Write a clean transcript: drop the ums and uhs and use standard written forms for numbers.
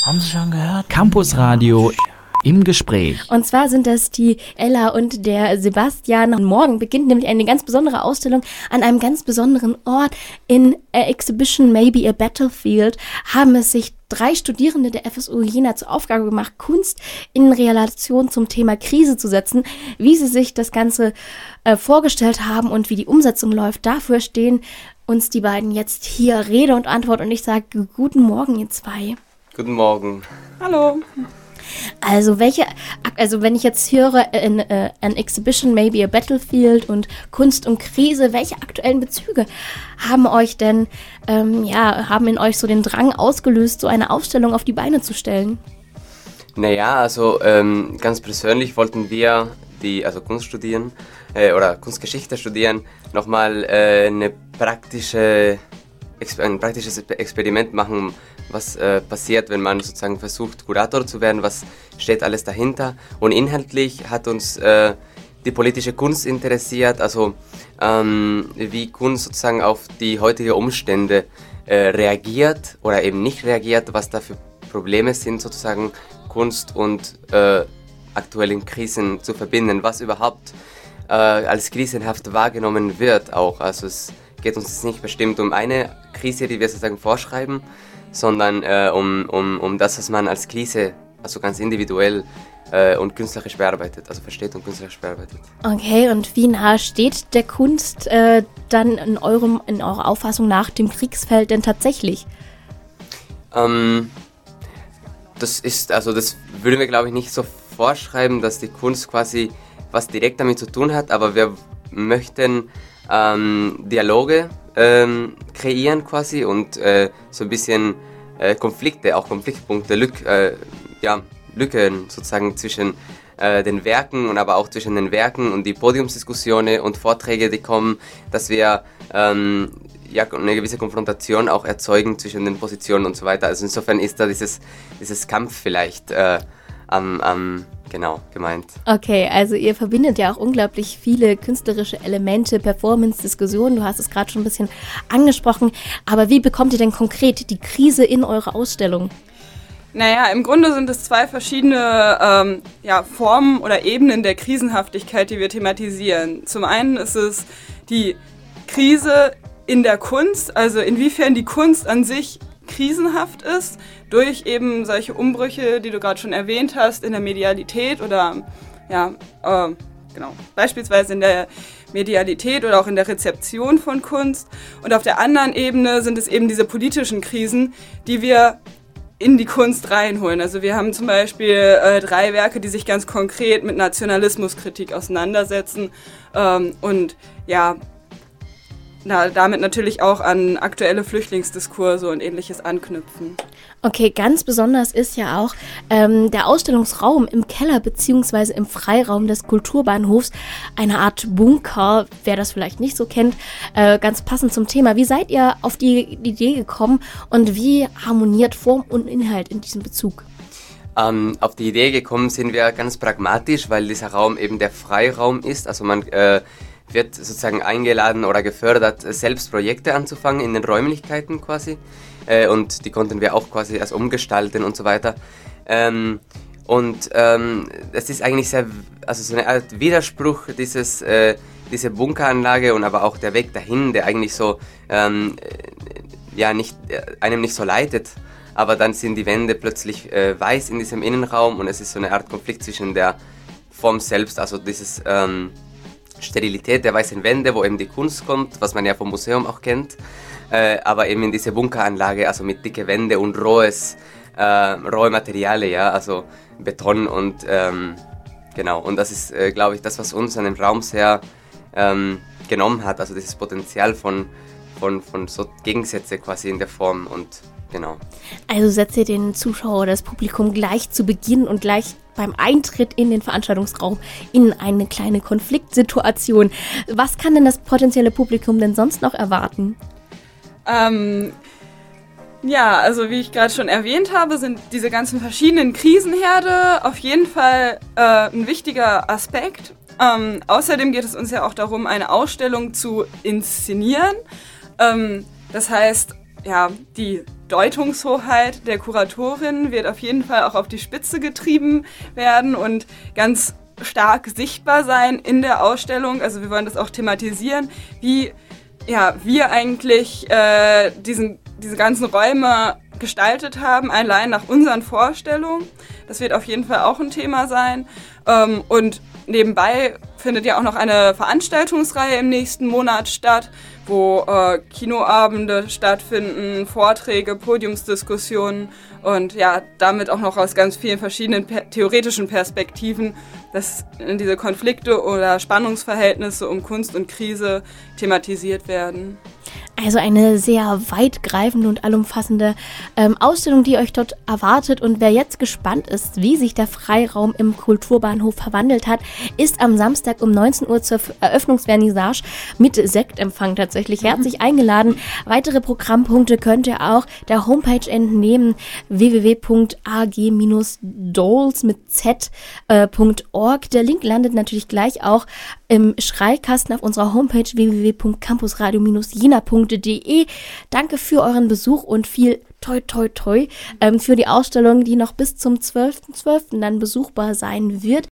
Haben Sie schon gehört? Campus Radio im Gespräch. Und zwar sind das die Ella und der Sebastian. Morgen beginnt nämlich eine ganz besondere Ausstellung an einem ganz besonderen Ort. In Exhibition Maybe a Battlefield haben es sich 3 Studierende der FSU Jena zur Aufgabe gemacht, Kunst in Relation zum Thema Krise zu setzen. Wie sie sich das Ganze vorgestellt haben und wie die Umsetzung läuft, dafür stehen uns die beiden jetzt hier Rede und Antwort. Und ich sage guten Morgen, ihr zwei. Guten Morgen. Hallo. Also wenn ich jetzt höre, an Exhibition Maybe a Battlefield und Kunst und Krise, welche aktuellen Bezüge haben in euch so den Drang ausgelöst, so eine Ausstellung auf die Beine zu stellen? Naja, also ganz persönlich wollten wir, die also Kunst studieren oder Kunstgeschichte studieren, nochmal ein praktisches Experiment machen, was passiert, wenn man sozusagen versucht, Kurator zu werden, was steht alles dahinter. Und inhaltlich hat uns die politische Kunst interessiert, also wie Kunst sozusagen auf die heutigen Umstände reagiert oder eben nicht reagiert, was da für Probleme sind, sozusagen Kunst und aktuellen Krisen zu verbinden, was überhaupt als krisenhaft wahrgenommen wird auch. Also es geht uns jetzt nicht bestimmt um eine Krise, die wir sozusagen vorschreiben, sondern um das, was man als Krise, also ganz individuell und künstlerisch bearbeitet, also versteht und künstlerisch bearbeitet. Okay, und wie nahe steht der Kunst dann in eurer Auffassung nach dem Kriegsfeld denn tatsächlich? Das würden wir, glaube ich, nicht so vorschreiben, dass die Kunst quasi was direkt damit zu tun hat, aber wir möchten Dialoge kreieren quasi und so ein bisschen Konflikte, auch Konfliktpunkte, Lücken sozusagen zwischen den Werken und aber auch zwischen den Werken und die Podiumsdiskussionen und Vorträge, die kommen, dass wir eine gewisse Konfrontation auch erzeugen zwischen den Positionen und so weiter. Also insofern ist da dieses Kampf vielleicht genau gemeint. Okay, also ihr verbindet ja auch unglaublich viele künstlerische Elemente, Performance, Diskussionen, du hast es gerade schon ein bisschen angesprochen, aber wie bekommt ihr denn konkret die Krise in eure Ausstellung? Naja, im Grunde sind es 2 verschiedene Formen oder Ebenen der Krisenhaftigkeit, die wir thematisieren. Zum einen ist es die Krise in der Kunst, also inwiefern die Kunst an sich krisenhaft ist, durch eben solche Umbrüche, die du gerade schon erwähnt hast, in der Medialität oder beispielsweise in der Medialität oder auch in der Rezeption von Kunst. Und auf der anderen Ebene sind es eben diese politischen Krisen, die wir in die Kunst reinholen. Also wir haben zum Beispiel 3 Werke, die sich ganz konkret mit Nationalismuskritik auseinandersetzen und damit natürlich auch an aktuelle Flüchtlingsdiskurse und Ähnliches anknüpfen. Okay, ganz besonders ist ja auch der Ausstellungsraum im Keller bzw. im Freiraum des Kulturbahnhofs, eine Art Bunker, wer das vielleicht nicht so kennt, ganz passend zum Thema. Wie seid ihr auf die Idee gekommen und wie harmoniert Form und Inhalt in diesem Bezug? Auf die Idee gekommen sind wir ganz pragmatisch, weil dieser Raum eben der Freiraum ist, also man wird sozusagen eingeladen oder gefördert, selbst Projekte anzufangen in den Räumlichkeiten quasi. Und die konnten wir auch quasi erst umgestalten und so weiter. Es ist eigentlich so eine Art Widerspruch, diese Bunkeranlage und aber auch der Weg dahin, der eigentlich so einem nicht so leitet. Aber dann sind die Wände plötzlich weiß in diesem Innenraum und es ist so eine Art Konflikt zwischen der Form selbst, also dieses Sterilität der weißen Wände, wo eben die Kunst kommt, was man ja vom Museum auch kennt, aber eben in diese Bunkeranlage, also mit dicke Wände und rohe Materialien, ja, also Beton und genau. Und das ist, glaube ich, das, was uns an dem Raum sehr genommen hat, also dieses Potenzial von so Gegensätze quasi in der Form und genau. Also setzt ihr den Zuschauer oder das Publikum gleich zu Beginn und gleich beim Eintritt in den Veranstaltungsraum in eine kleine Konfliktsituation. Was kann denn das potenzielle Publikum denn sonst noch erwarten? Also wie ich gerade schon erwähnt habe, sind diese ganzen verschiedenen Krisenherde auf jeden Fall ein wichtiger Aspekt. Außerdem geht es uns ja auch darum, eine Ausstellung zu inszenieren. Das heißt, die Deutungshoheit der Kuratorin wird auf jeden Fall auch auf die Spitze getrieben werden und ganz stark sichtbar sein in der Ausstellung. Also wir wollen das auch thematisieren, wie wir eigentlich diese ganzen Räume gestaltet haben, allein nach unseren Vorstellungen. Das wird auf jeden Fall auch ein Thema sein. Und nebenbei findet ja auch noch eine Veranstaltungsreihe im nächsten Monat statt, wo Kinoabende stattfinden, Vorträge, Podiumsdiskussionen und ja, damit auch noch aus ganz vielen verschiedenen theoretischen Perspektiven, dass diese Konflikte oder Spannungsverhältnisse um Kunst und Krise thematisiert werden. Also eine sehr weitgreifende und allumfassende Ausstellung, die euch dort erwartet. Und wer jetzt gespannt ist, wie sich der Freiraum im Kulturbahnhof verwandelt hat, ist am Samstag um 19 Uhr zur Eröffnungsvernissage mit Sektempfang tatsächlich herzlich eingeladen. Weitere Programmpunkte könnt ihr auch der Homepage entnehmen, www.ag-dolls mit z.org. Der Link landet natürlich gleich auch im Schreikasten auf unserer Homepage www.campusradio-jena.de. Danke für euren Besuch und viel toi toi toi für die Ausstellung, die noch bis zum 12.12. dann besuchbar sein wird.